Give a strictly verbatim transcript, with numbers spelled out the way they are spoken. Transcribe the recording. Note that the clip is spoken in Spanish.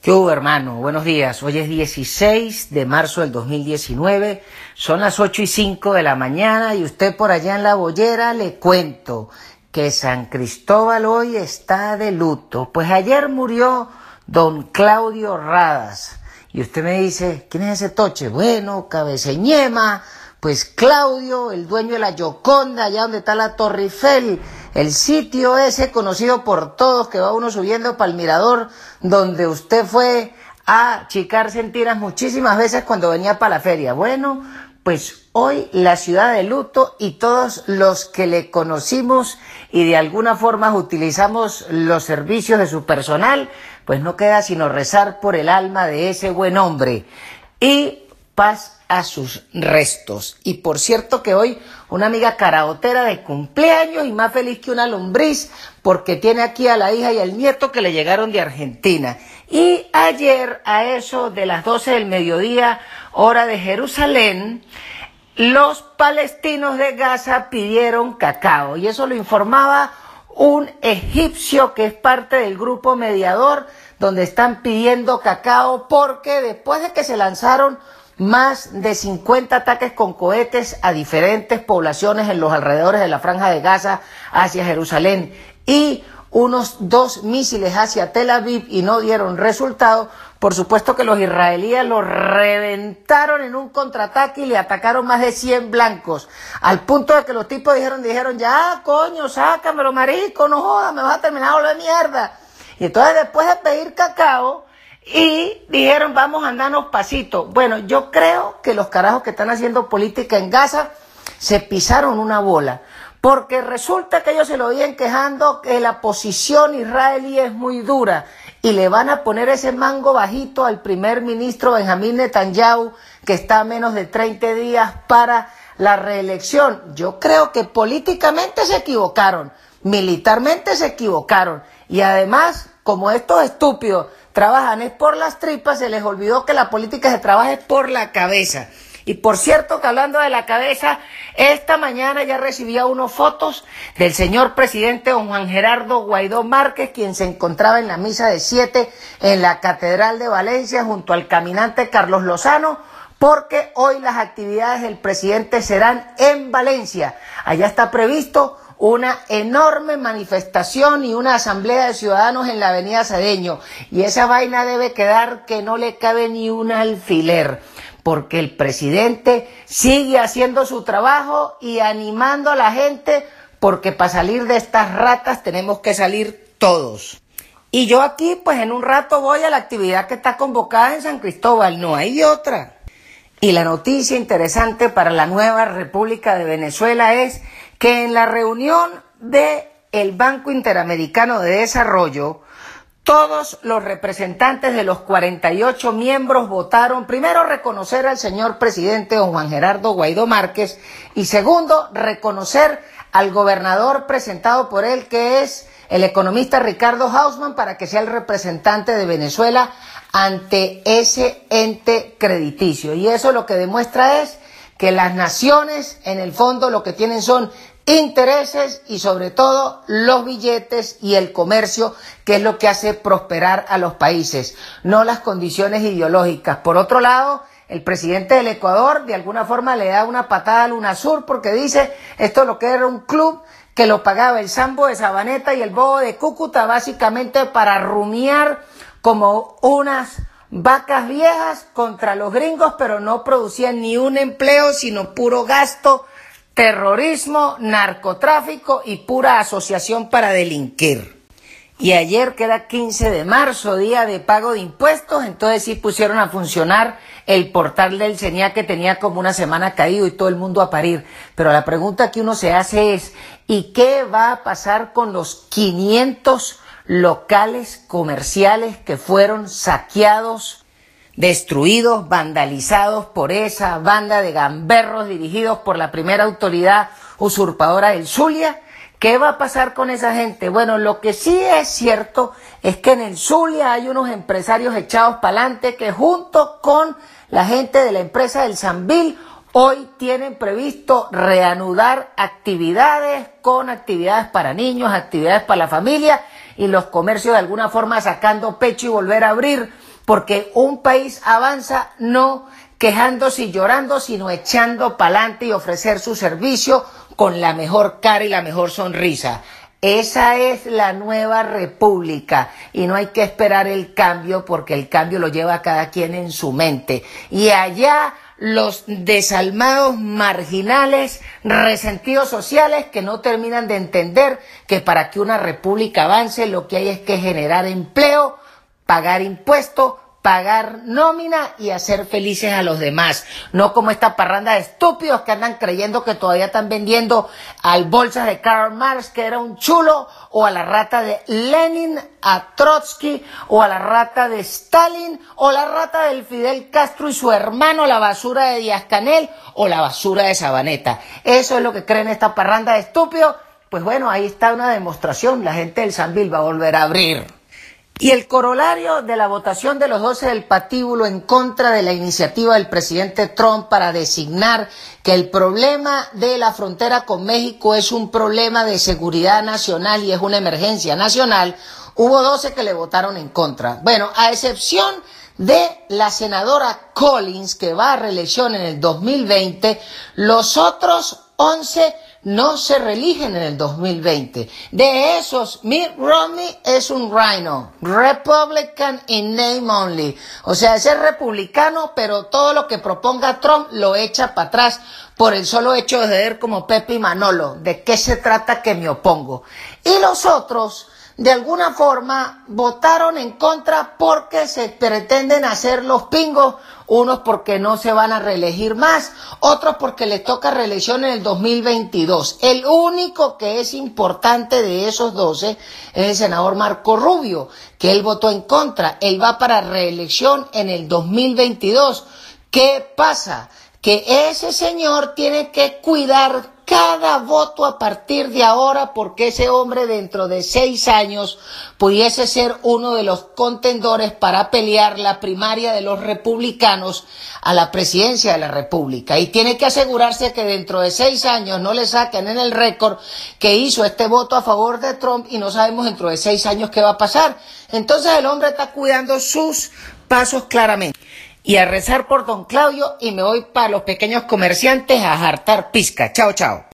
¿Qué hubo, hermano? Buenos días. Hoy es dieciséis de marzo del dos mil diecinueve. Son las ocho y cinco de la mañana y usted por allá en la bollera le cuento que San Cristóbal hoy está de luto. Pues ayer murió don Claudio Radas. Y usted me dice, ¿quién es ese toche? Bueno, cabeceñema. Pues Claudio, el dueño de la Gioconda, allá donde está la Torre Eiffel, el sitio ese conocido por todos que va uno subiendo para el mirador, donde usted fue a chicarse en tiras muchísimas veces cuando venía para la feria. Bueno, pues hoy la ciudad de luto y todos los que le conocimos y de alguna forma utilizamos los servicios de su personal, pues no queda sino rezar por el alma de ese buen hombre. Y paz a sus restos. Y por cierto que hoy una amiga karaotera de cumpleaños y más feliz que una lombriz porque tiene aquí a la hija y al nieto que le llegaron de Argentina. Y ayer a eso de las doce del mediodía, hora de Jerusalén, los palestinos de Gaza pidieron cacao y eso lo informaba un egipcio que es parte del grupo mediador donde están pidiendo cacao porque después de que se lanzaron más de cincuenta ataques con cohetes a diferentes poblaciones en los alrededores de la Franja de Gaza hacia Jerusalén y unos dos misiles hacia Tel Aviv y no dieron resultado, por supuesto que los israelíes los reventaron en un contraataque y le atacaron más de cien blancos, al punto de que los tipos dijeron, dijeron ya coño, sácamelo marico, no jodas, me vas a terminar de mierda. Y entonces después de pedir cacao, y dijeron, vamos a andarnos pasito. Bueno, yo creo que los carajos que están haciendo política en Gaza se pisaron una bola. Porque resulta que ellos se lo vienen quejando que la posición israelí es muy dura. Y le van a poner ese mango bajito al primer ministro Benjamín Netanyahu, que está a menos de treinta días para la reelección. Yo creo que políticamente se equivocaron. Militarmente se equivocaron. Y además, como estos estúpidos trabajan es por las tripas, se les olvidó que la política se trabaja es por la cabeza. Y por cierto que hablando de la cabeza, esta mañana ya recibía unas fotos del señor presidente don Juan Gerardo Guaidó Márquez, quien se encontraba en la misa de siete en la Catedral de Valencia junto al caminante Carlos Lozano, porque hoy las actividades del presidente serán en Valencia. Allá está previsto una enorme manifestación y una asamblea de ciudadanos en la avenida Cedeño. Y esa vaina debe quedar que no le cabe ni un alfiler, porque el presidente sigue haciendo su trabajo y animando a la gente, porque para salir de estas ratas tenemos que salir todos. Y yo aquí, pues en un rato voy a la actividad que está convocada en San Cristóbal, no hay otra. Y la noticia interesante para la nueva República de Venezuela es que en la reunión del Banco Interamericano de Desarrollo, todos los representantes de los cuarenta y ocho miembros votaron, primero, reconocer al señor presidente don Juan Gerardo Guaidó Márquez y segundo, reconocer al gobernador presentado por él, que es el economista Ricardo Hausmann, para que sea el representante de Venezuela ante ese ente crediticio. Y eso lo que demuestra es que las naciones, en el fondo, lo que tienen son intereses y sobre todo los billetes y el comercio, que es lo que hace prosperar a los países, no las condiciones ideológicas. Por otro lado, el presidente del Ecuador de alguna forma le da una patada al UNASUR porque dice esto lo que era un club que lo pagaba el Sambo de Sabaneta y el Bobo de Cúcuta, básicamente para rumiar como unas vacas viejas contra los gringos, pero no producían ni un empleo, sino puro gasto, terrorismo, narcotráfico y pura asociación para delinquir. Y ayer, que era quince de marzo, día de pago de impuestos, entonces sí pusieron a funcionar el portal del CENIAC, que tenía como una semana caído y todo el mundo a parir. Pero la pregunta que uno se hace es, ¿y qué va a pasar con los quinientos locales comerciales que fueron saqueados, destruidos, vandalizados por esa banda de gamberros dirigidos por la primera autoridad usurpadora del Zulia? ¿Qué va a pasar con esa gente? Bueno, lo que sí es cierto es que en el Zulia hay unos empresarios echados para adelante que junto con la gente de la empresa del Sambil hoy tienen previsto reanudar actividades con actividades para niños, actividades para la familia y los comercios de alguna forma sacando pecho y volver a abrir, porque un país avanza no quejándose y llorando, sino echando pa'lante y ofrecer su servicio con la mejor cara y la mejor sonrisa. Esa es la nueva república y no hay que esperar el cambio porque el cambio lo lleva cada quien en su mente. Y allá los desalmados marginales, resentidos sociales que no terminan de entender que para que una república avance lo que hay es que generar empleo, pagar impuestos, pagar nómina y hacer felices a los demás, no como esta parranda de estúpidos que andan creyendo que todavía están vendiendo al bolsa de Karl Marx, que era un chulo, o a la rata de Lenin, a Trotsky, o a la rata de Stalin, o la rata del Fidel Castro y su hermano, la basura de Díaz-Canel, o la basura de Sabaneta. Eso es lo que creen esta parranda de estúpidos. Pues bueno, ahí está una demostración, la gente del Sambil va a volver a abrir. Y el corolario de la votación de los doce del patíbulo en contra de la iniciativa del presidente Trump para designar que el problema de la frontera con México es un problema de seguridad nacional y es una emergencia nacional, hubo doce que le votaron en contra. Bueno, a excepción de la senadora Collins, que va a reelección en el dos mil veinte, los otros once no se reeligen en el dos mil veinte. De esos, Mitt Romney es un rhino, Republican in name only. O sea, ese es republicano, pero todo lo que proponga Trump lo echa para atrás por el solo hecho de ver como Pepe y Manolo. ¿De qué se trata que me opongo? Y los otros, de alguna forma, votaron en contra porque se pretenden hacer los pingos, unos porque no se van a reelegir más, otros porque les toca reelección en el dos mil veintidós. El único que es importante de esos doce es el senador Marco Rubio, que él votó en contra. Él va para reelección en el dos mil veintidós. ¿Qué pasa? Que ese señor tiene que cuidar cada voto a partir de ahora porque ese hombre dentro de seis años pudiese ser uno de los contendores para pelear la primaria de los republicanos a la presidencia de la República y tiene que asegurarse que dentro de seis años no le saquen en el récord que hizo este voto a favor de Trump y no sabemos dentro de seis años qué va a pasar. Entonces el hombre está cuidando sus pasos claramente. Y a rezar por don Claudio y me voy para los pequeños comerciantes a jartar pizca. Chao, chao.